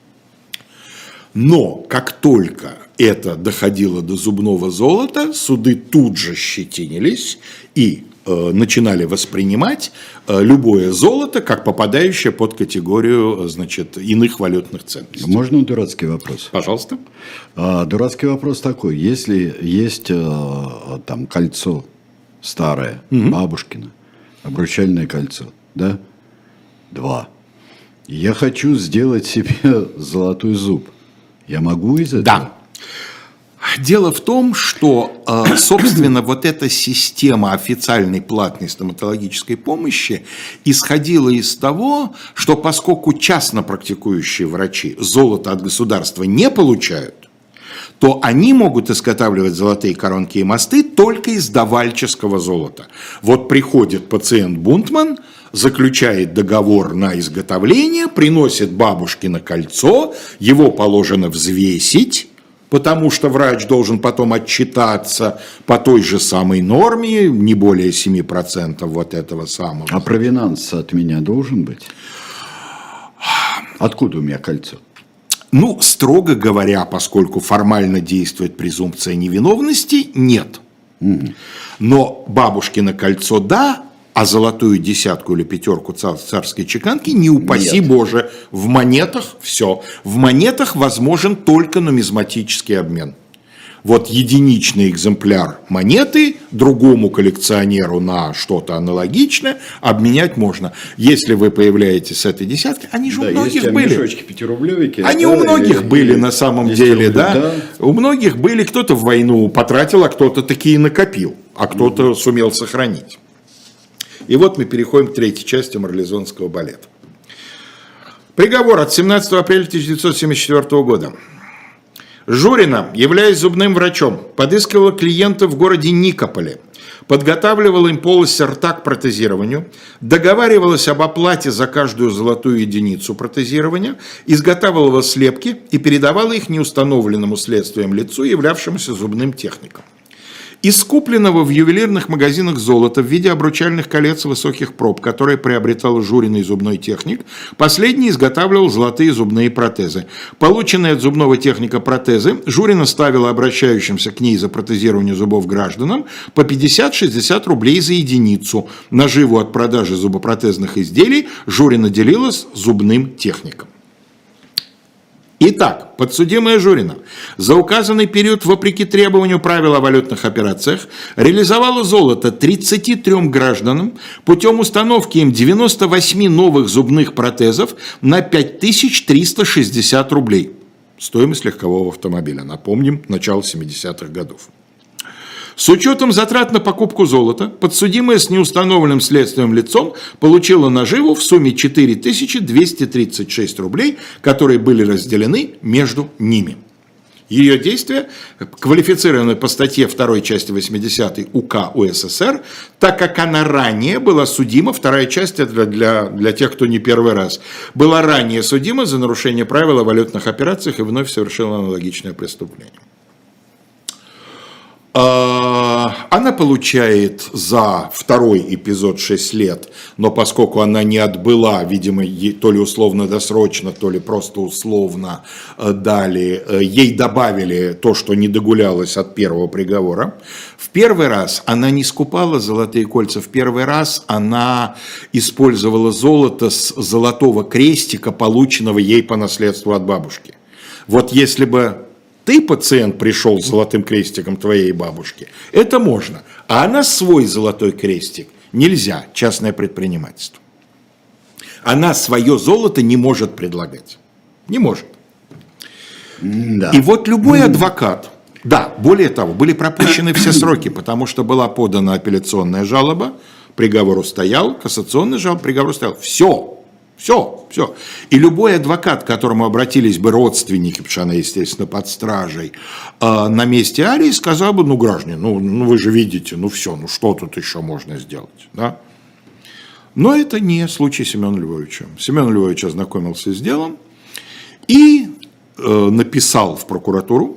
Но как только это доходило до зубного золота, суды тут же щетинились и э, начинали воспринимать э, любое золото как попадающее под категорию, значит, иных валютных ценностей. Можно дурацкий вопрос? Пожалуйста. А, дурацкий вопрос такой. Если есть э, там кольцо старое, угу. бабушкино, обручальное кольцо, да? Два. Я хочу сделать себе золотой зуб. Я могу из этого? Да. Дело в том, что, собственно, вот эта система официальной платной стоматологической помощи исходила из того, что поскольку частно практикующие врачи золото от государства не получают, то они могут изготавливать золотые коронки и мосты только из давальческого золота. Вот приходит пациент Бунтман, заключает договор на изготовление, приносит бабушкино кольцо, его положено взвесить, потому что врач должен потом отчитаться по той же самой норме, не более семи процентов вот этого самого. А провинанс от меня должен быть? Откуда у меня кольцо? Ну, строго говоря, поскольку формально действует презумпция невиновности, нет. Угу. Но бабушкино кольцо – да, а золотую десятку или пятерку царской чеканки, не упаси Нет. Боже, в монетах все. В монетах возможен только нумизматический обмен. Вот единичный экземпляр монеты другому коллекционеру на что-то аналогичное обменять можно. Если вы появляетесь с этой десяткой, они же да, у многих были. Мешочки пятирублевики. Они да, у многих и, были и, на самом деле, рублей, да? да. У многих были, кто-то в войну потратил, а кто-то такие накопил, а кто-то mm-hmm. сумел сохранить. И вот мы переходим к третьей части марлезонского балета. Приговор от семнадцатого апреля тысяча девятьсот семьдесят четвёртого года. Журина, являясь зубным врачом, подыскивала клиента в городе Никополе, подготавливала им полость рта к протезированию, договаривалась об оплате за каждую золотую единицу протезирования, изготавливала слепки и передавала их неустановленному следствием лицу, являвшемуся зубным техником. Из купленного в ювелирных магазинах золота в виде обручальных колец высоких проб, которые приобретал Журиный зубной техник, последний изготавливал золотые зубные протезы. Полученные от зубного техника протезы Журина ставила обращающимся к ней за протезирование зубов гражданам по пятьдесят-шестьдесят рублей за единицу. Наживу от продажи зубопротезных изделий Журина делила с зубным техником. Итак, подсудимая Журина за указанный период, вопреки требованию правил о валютных операциях, реализовала золото тридцати трём гражданам путем установки им девяноста восьми новых зубных протезов на пять тысяч триста шестьдесят рублей. Стоимость легкового автомобиля, напомним, начало семидесятых годов. С учетом затрат на покупку золота, подсудимая с неустановленным следственным лицом получила наживу в сумме четыре тысячи двести тридцать шесть рублей, которые были разделены между ними. Ее действия квалифицированы по статье второй части восьмидесятой УК УССР, так как она ранее была судима, вторая часть это для, для тех, кто не первый раз, была ранее судима за нарушение правил о валютных операциях и вновь совершила аналогичное преступление. Она получает за второй эпизод шесть лет, но поскольку она не отбыла, видимо, то ли условно-досрочно, то ли просто условно дали, ей добавили то, что не догулялось от первого приговора. В первый раз она не скупала золотые кольца, в первый раз она использовала золото с золотого крестика, полученного ей по наследству от бабушки. Вот если бы ты, пациент, пришел с золотым крестиком твоей бабушки, это можно. А она свой золотой крестик нельзя, частное предпринимательство. Она свое золото не может предлагать. Не может. Да. И вот любой адвокат, да, более того, были пропущены все сроки, потому что была подана апелляционная жалоба, приговор устоял, кассационная жалоба, приговор устоял. Все. Все, все. И любой адвокат, к которому обратились бы родственники, потому что она, естественно, под стражей, э, на месте Арии, сказал бы, ну, граждане, ну, ну, вы же видите, ну, все, ну, что тут еще можно сделать, да? Но это не случай Семена Львовича. Семен Львович ознакомился с делом и э, написал в прокуратуру,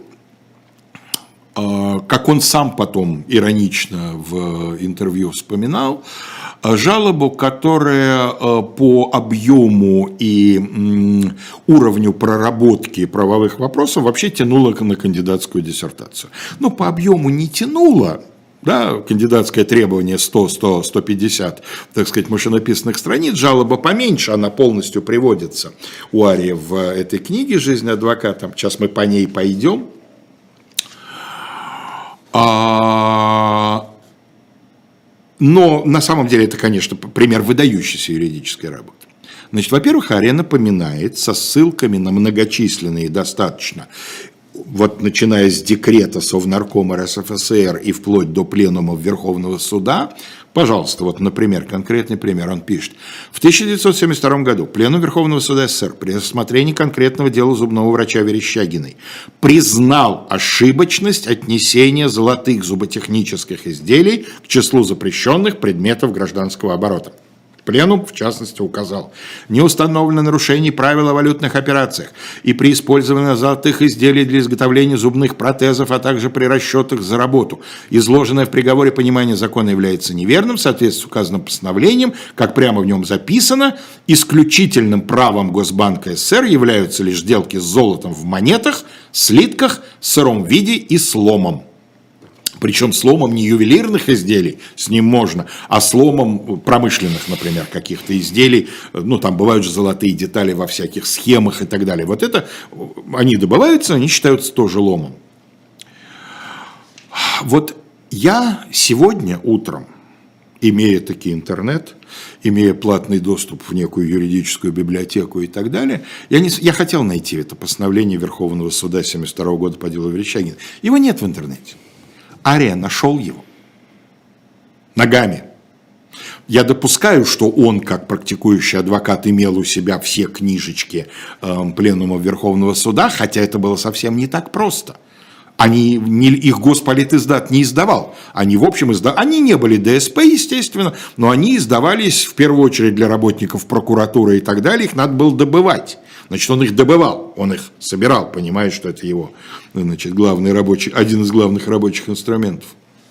э, как он сам потом иронично в интервью вспоминал, жалобу, которая по объему и уровню проработки правовых вопросов вообще тянула на кандидатскую диссертацию. Ну, по объему не тянула, да, кандидатское требование сто, сто, сто пятьдесят, так сказать, машинописных страниц, жалоба поменьше, она полностью приводится у Арии в этой книге «Жизнь адвоката». Сейчас мы по ней пойдем. А... Но на самом деле это, конечно, пример выдающейся юридической работы. Значит, во-первых, Ария напоминает со ссылками на многочисленные достаточно, вот начиная с декрета Совнаркома РСФСР и вплоть до пленумов Верховного суда, пожалуйста, вот, например, конкретный пример, он пишет. В тысяча девятьсот семьдесят втором году пленум Верховного суда СССР при рассмотрении конкретного дела зубного врача Верещагиной признал ошибочность отнесения золотых зуботехнических изделий к числу запрещенных предметов гражданского оборота. Пленум, в частности, указал, не установлено нарушение правил о валютных операциях и при использовании золотых изделий для изготовления зубных протезов, а также при расчетах за работу. Изложенное в приговоре понимание закона является неверным, в соответствии с указанным постановлением, как прямо в нем записано, исключительным правом Госбанка СССР являются лишь сделки с золотом в монетах, слитках, сыром виде и сломом. Причем сломом не ювелирных изделий, с ним можно, а сломом промышленных, например, каких-то изделий. Ну, там бывают же золотые детали во всяких схемах и так далее. Вот это, они добываются, они считаются тоже ломом. Вот я сегодня утром, имея таки интернет, имея платный доступ в некую юридическую библиотеку и так далее, я, не, я хотел найти это постановление Верховного суда семьдесят второго года по делу Верещагина. Его нет в интернете. Ария нашел его ногами. Я допускаю, что он, как практикующий адвокат, имел у себя все книжечки э, пленума Верховного суда, хотя это было совсем не так просто. Они, не, их Госполитиздат не издавал. Они, в общем, изда... они не были ДСП, естественно, но они издавались в первую очередь для работников прокуратуры и так далее. Их надо было добывать. Значит, он их добывал, он их собирал, понимая, что это его, значит, главный рабочий, один из главных рабочих инструментов.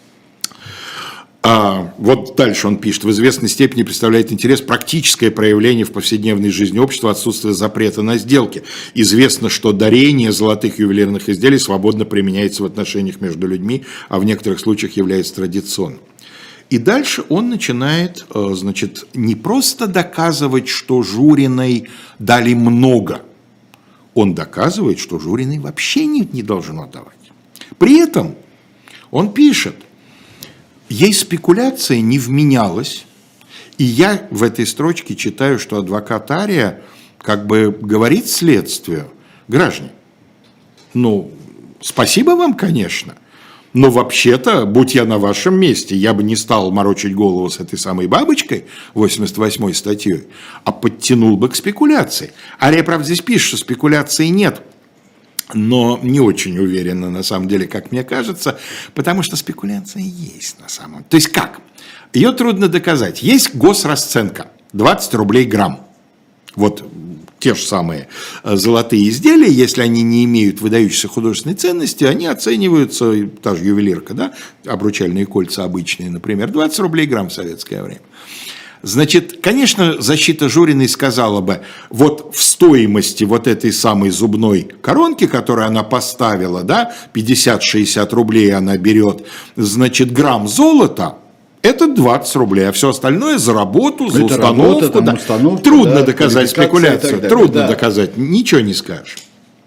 А вот дальше он пишет, в известной степени представляет интерес практическое проявление в повседневной жизни общества отсутствия запрета на сделки. Известно, что дарение золотых ювелирных изделий свободно применяется в отношениях между людьми, а в некоторых случаях является традиционным. И дальше он начинает, значит, не просто доказывать, что Журиной дали много. Он доказывает, что Журиной вообще не, не должно давать. При этом он пишет, ей спекуляция не вменялась. И я в этой строчке читаю, что адвокат Ария как бы говорит следствию, граждане, ну, спасибо вам, конечно, Но вообще-то, будь я на вашем месте, я бы не стал морочить голову с этой самой бабочкой, восемьдесят восьмой статьей, а подтянул бы к спекуляции. Ария, правда, здесь пишет, что спекуляции нет, но не очень уверенно, на самом деле, как мне кажется, потому что спекуляция есть на самом деле. То есть как? Ее трудно доказать. Есть госрасценка, двадцать рублей грамм. Вот те же самые золотые изделия, если они не имеют выдающейся художественной ценности, они оцениваются, та же ювелирка, да, обручальные кольца обычные, например, двадцать рублей грамм в советское время. Значит, конечно, защита Журиной сказала бы, вот в стоимости вот этой самой зубной коронки, которую она поставила, да, пятьдесят-шестьдесят рублей она берет, значит, грамм золота, это двадцать рублей, а все остальное за работу, за это установку. Работа, да. установка, трудно да, доказать спекуляцию, далее, трудно да. доказать, ничего не скажешь.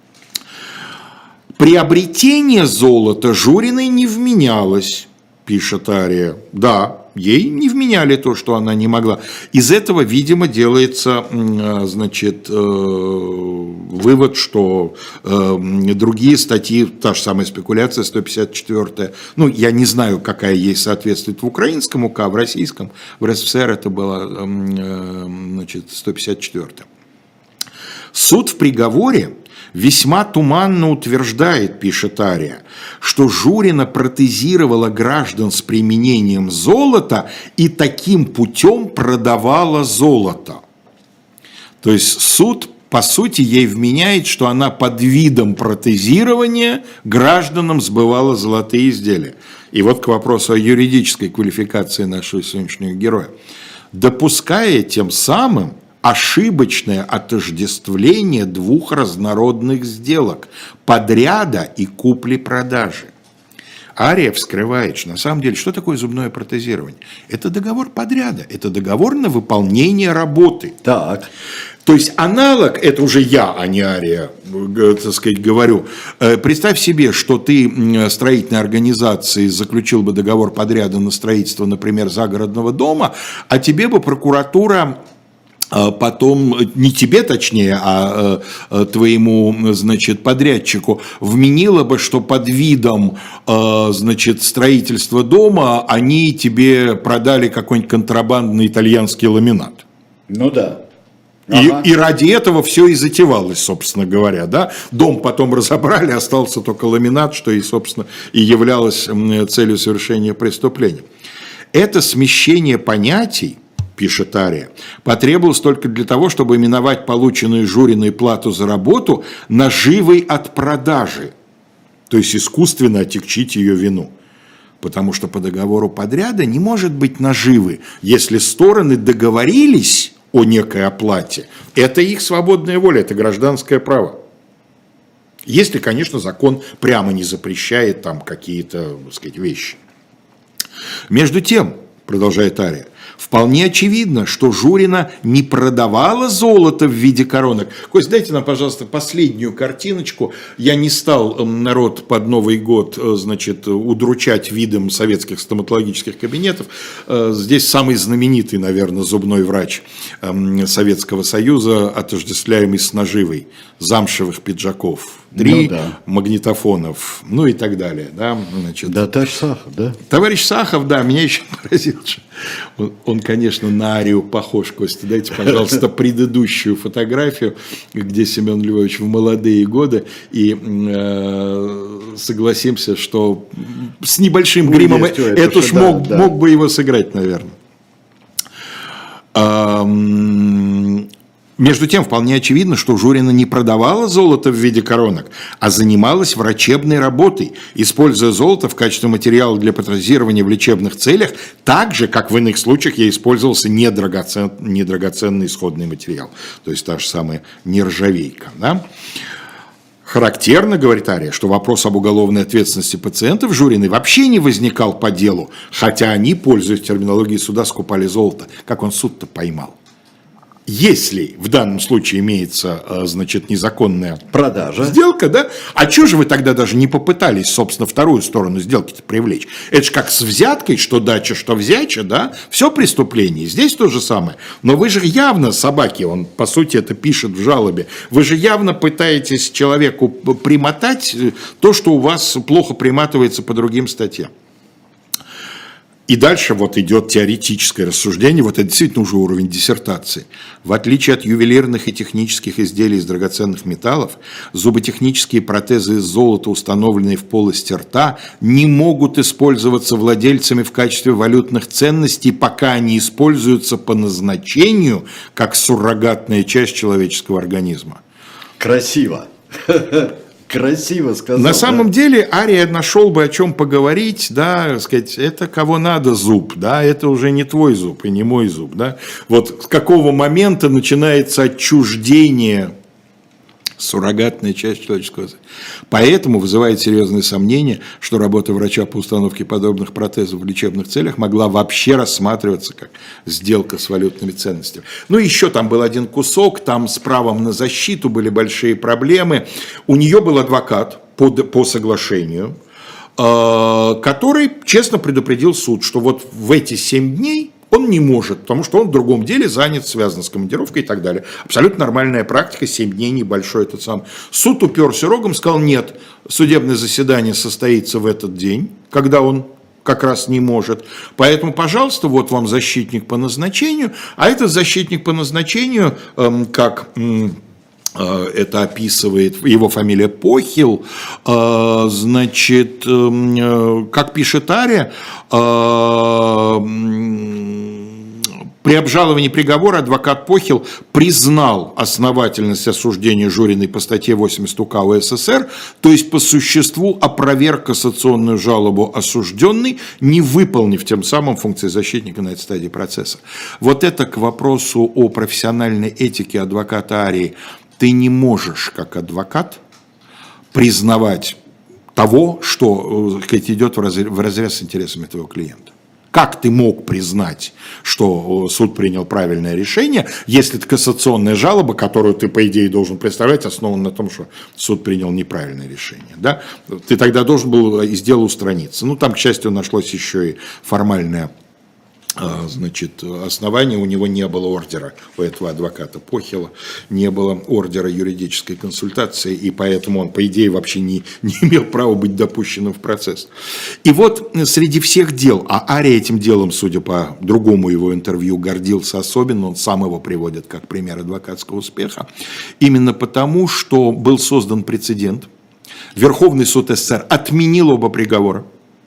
Приобретение золота Журиной не вменялось, пишет Ария. Да, ей не вменяли то, что она не могла. Из этого, видимо, делается, значит, вывод, что другие статьи, та же самая спекуляция, сто пятьдесят четвёртая, ну, я не знаю, какая ей соответствует в украинском УК, в российском, в РСФСР это была, значит, сто пятьдесят четвёртая. Суд в приговоре весьма туманно утверждает, пишет Ария, что Журина протезировала граждан с применением золота и таким путем продавала золото. То есть суд, по сути, ей вменяет, что она под видом протезирования гражданам сбывала золотые изделия. И вот к вопросу о юридической квалификации нашего сегодняшнего героя. Допуская тем самым ошибочное отождествление двух разнородных сделок – подряда и купли-продажи. Ария вскрывает, что на самом деле, что такое зубное протезирование? Это договор подряда, это договор на выполнение работы. Так. То есть аналог, это уже я, а не Ария, так сказать, говорю. Представь себе, что ты строительной организации заключил бы договор подряда на строительство, например, загородного дома, а тебе бы прокуратура потом, не тебе точнее, а твоему, значит, подрядчику вменила бы, что под видом, значит, строительства дома они тебе продали какой-нибудь контрабандный итальянский ламинат. Ну да. Ага. И, и ради этого все и затевалось, собственно говоря, да. Дом потом разобрали, остался только ламинат, что и, собственно, и являлось целью совершения преступления. Это смещение понятий, пишет Ария, потребовалось только для того, чтобы именовать полученную Журиной плату за работу наживой от продажи, то есть искусственно отягчить ее вину. Потому что по договору подряда не может быть наживы, если стороны договорились о некой оплате. Это их свободная воля, это гражданское право. Если, конечно, закон прямо не запрещает там какие-то, так сказать, вещи. Между тем, продолжает Ария, вполне очевидно, что Журина не продавала золото в виде коронок. Кость, дайте нам, пожалуйста, последнюю картиночку. Я не стал народ под Новый год, значит, удручать видом советских стоматологических кабинетов. Здесь самый знаменитый, наверное, зубной врач Советского Союза, отождествляемый с наживой замшевых пиджаков. Три ну, да. магнитофонов, ну и так далее. Да, значит. Да, товарищ Сахов, да? Товарищ Сахов, да, меня еще поразил. Он, он, конечно, на Арию похож, Костя. Дайте, пожалуйста, предыдущую фотографию, где Семен Львович в молодые годы. И э, согласимся, что с небольшим ну, гримом это уж мог, да, мог бы его сыграть, наверное. Между тем, вполне очевидно, что Журина не продавала золото в виде коронок, а занималась врачебной работой, используя золото в качестве материала для протезирования в лечебных целях, так же, как в иных случаях ей использовался недрагоцен... недрагоценный исходный материал, то есть та же самая нержавейка. Да? Характерно, говорит Ария, что вопрос об уголовной ответственности пациентов Журиной вообще не возникал по делу, хотя они, пользуясь терминологией суда, скупали золото. Как он суд-то поймал? Если в данном случае имеется, значит, незаконная продажа, сделка, да, а что же вы тогда даже не попытались, собственно, вторую сторону сделки-то привлечь? Это же как с взяткой, что дача, что взяча, да, все преступление, здесь то же самое. Но вы же явно, собаки, он по сути это пишет в жалобе, вы же явно пытаетесь человеку примотать то, что у вас плохо приматывается по другим статьям. И дальше вот идет теоретическое рассуждение, вот это действительно уже уровень диссертации. В отличие от ювелирных и технических изделий из драгоценных металлов, зуботехнические протезы из золота, установленные в полости рта, не могут использоваться владельцами в качестве валютных ценностей, пока они используются по назначению, как суррогатная часть человеческого организма. Красиво. Красиво сказал. На да? самом деле Ария нашел бы о чем поговорить, да, сказать, это кого надо зуб, да, это уже не твой зуб и не мой зуб, да. Вот с какого момента начинается отчуждение, суррогатная часть человеческого языка. Поэтому вызывает серьезные сомнения, что работа врача по установке подобных протезов в лечебных целях могла вообще рассматриваться как сделка с валютными ценностями. Ну, еще там был один кусок, там с правом на защиту были большие проблемы. У нее был адвокат по, по соглашению, который честно предупредил суд, что вот в эти семь дней он не может, потому что он в другом деле занят, связан с командировкой и так далее. Абсолютно нормальная практика, семь дней, небольшой этот сам. Суд уперся рогом, сказал, нет, судебное заседание состоится в этот день, когда он как раз не может. Поэтому, пожалуйста, вот вам защитник по назначению. А этот защитник по назначению, эм, как... Эм, это описывает, его фамилия Похил, значит, как пишет Ария, при обжаловании приговора адвокат Похил признал основательность осуждения Журиной по статье восемьдесят УК УССР, то есть по существу опроверг кассационную жалобу осужденный, не выполнив тем самым функции защитника на этой стадии процесса. Вот это к вопросу о профессиональной этике адвоката Арии. Ты не можешь, как адвокат, признавать того, что, сказать, идет вразрез с интересами твоего клиента. Как ты мог признать, что суд принял правильное решение, если это кассационная жалоба, которую ты, по идее, должен представлять, основана на том, что суд принял неправильное решение. Да? Ты тогда должен был из дела устраниться. Ну, там, к счастью, нашлось еще и формальное, значит, основание, у него не было ордера, у этого адвоката Похила не было ордера юридической консультации, и поэтому он, по идее, вообще не, не имел права быть допущенным в процесс. И вот среди всех дел, а Ария этим делом, судя по другому его интервью, гордился особенно, он сам его приводит как пример адвокатского успеха, именно потому, что был создан прецедент, Верховный суд СССР отменил оба приговора.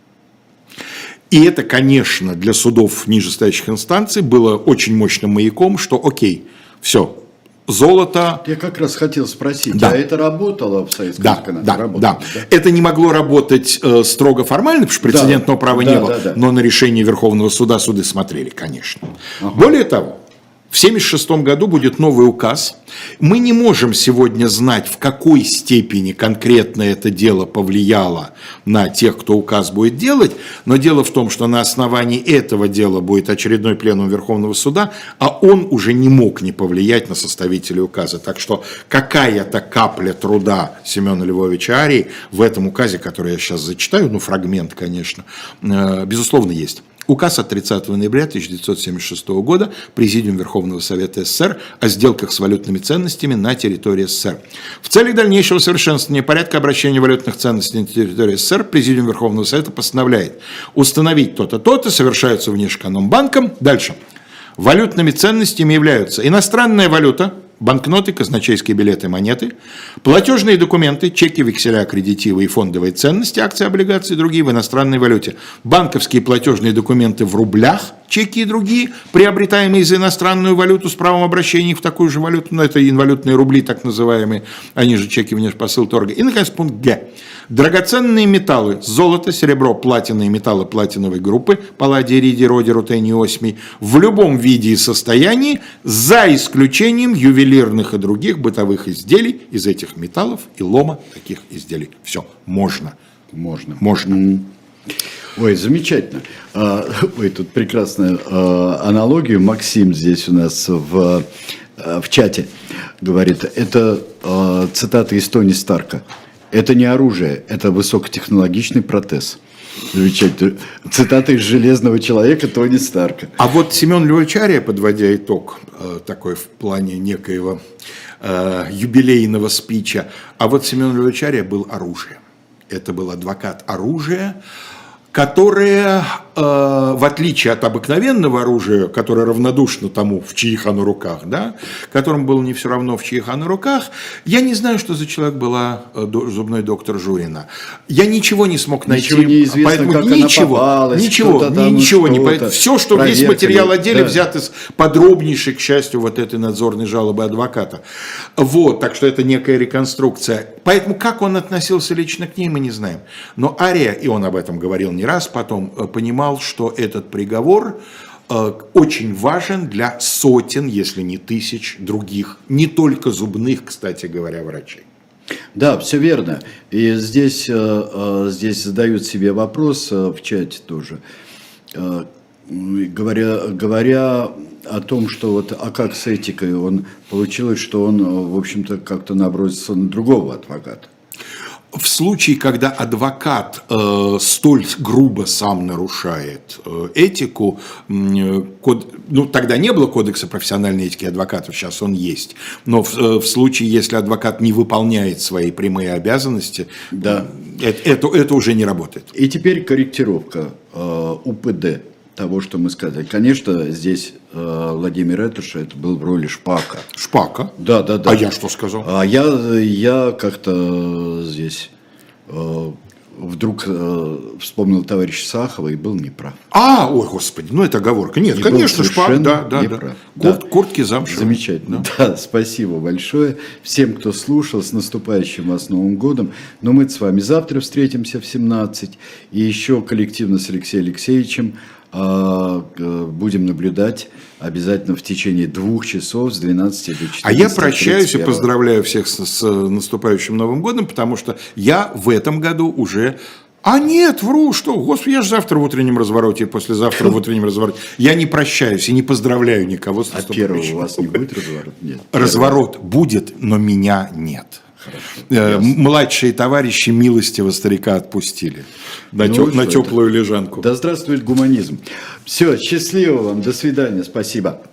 И это, конечно, для судов нижестоящих инстанций было очень мощным маяком, что окей, все, золото... Я как раз хотел спросить, да. а это работало в Советском да, Канаде? да, работало, да. да. Это не могло работать э, строго формально, потому что прецедентного да, права да, не было, да, да. но на решение Верховного суда суды смотрели, конечно. Ага. Более того, в семьдесят шестом году будет новый указ. Мы не можем сегодня знать, в какой степени конкретно это дело повлияло на тех, кто указ будет делать, но дело в том, что на основании этого дела будет очередной пленум Верховного суда, а он уже не мог не повлиять на составителей указа. Так что какая-то капля труда Семена Львовича Арии в этом указе, который я сейчас зачитаю, ну фрагмент, конечно, безусловно, есть. Указ от тридцатого ноября тысяча девятьсот семьдесят шестого года Президиум Верховного Совета СССР о сделках с валютными ценностями на территории СССР. В целях дальнейшего совершенствования порядка обращения валютных ценностей на территории СССР Президиум Верховного Совета постановляет установить то-то, то-то, совершаются внешэкономбанком. Дальше. Валютными ценностями являются иностранная валюта, банкноты, казначейские билеты, монеты, платежные документы, чеки, векселя, аккредитивы и фондовые ценности, акции, облигации и другие в иностранной валюте, банковские платежные документы в рублях, чеки и другие, приобретаемые за иностранную валюту с правом обращения в такую же валюту, но это инвалютные рубли, так называемые, они же чеки внешпосыл торга. И, наконец, пункт Г. Драгоценные металлы, золото, серебро, платина и металлы платиновой группы, палладий, иридий, родий, рутений, осмий, в любом виде и состоянии, за исключением ювелирных и других бытовых изделий из этих металлов и лома таких изделий. Все, можно. Можно. Можно. Ой, замечательно. Ой, тут прекрасная аналогия. Максим здесь у нас в э, в чате говорит, это э, цитата из Тони Старка. Это не оружие, это высокотехнологичный протез. Замечательно. Цитата из «Железного человека» Тони Старка. А вот Семен Львович Ария, подводя итог э, такой в плане некоего э, юбилейного спича, а вот Семен Львович Ария был оружием. Это был адвокат оружия, которое, э, в отличие от обыкновенного оружия, которое равнодушно тому, в чьих оно руках, да, которому было не все равно, в чьих оно руках, я не знаю, что за человек была э, до, зубной доктор Журина. Я ничего не смог найти. Ничего не известно, поэтому как ничего, она попалась, ничего, там, ничего не что-то. Все, что Проверка, весь материал о деле да. взят из подробнейшей, к счастью, вот этой надзорной жалобы адвоката. Вот, так что это некая реконструкция. Поэтому как он относился лично к ней, мы не знаем. Но Ария, и он об этом говорил не раз потом, понимал, что этот приговор э, очень важен для сотен, если не тысяч других, не только зубных, кстати говоря, врачей. Да, все верно. И здесь, э, э, здесь задают себе вопрос э, в чате тоже, э, говоря, говоря о том, что вот, а как с этикой, он получилось, что он, в общем-то, как-то набросился на другого адвоката. В случае, когда адвокат э, столь грубо сам нарушает э, этику, э, код, ну тогда не было кодекса профессиональной этики адвокатов, сейчас он есть. Но в, э, в случае, если адвокат не выполняет свои прямые обязанности, да. э, это, это уже не работает. И теперь корректировка э, УПД того, что мы сказали. Конечно, здесь э, Владимир Этуша, это был в роли Шпака. Шпака? Да, да, да. А я что сказал? А я, я как-то здесь э, вдруг э, вспомнил товарища Сахова и был неправ. А, ой, господи, ну это оговорка. Нет, И конечно, Шпак, да, да, да. Курт, да. Куртки замшевые. Замечательно. Да. да, спасибо большое всем, кто слушал. С наступающим вас Новым годом. Но мы с вами завтра встретимся в семнадцать. И еще коллективно с Алексеем Алексеевичем будем наблюдать обязательно в течение двух часов с двенадцати до четырнадцати. А я прощаюсь и поздравляю всех с, с наступающим Новым годом, потому что я в этом году уже... А нет, вру, что, господи, я же завтра в утреннем развороте, и послезавтра в утреннем развороте. Я не прощаюсь и не поздравляю никого с наступающим. А первого у вас не будет разворот? Нет. Разворот будет, но меня нет. Хорошо, младшие товарищи милостиво старика отпустили на, ну, теп, на теплую лежанку. Да здравствует гуманизм. Все, счастливо вам, до свидания, спасибо.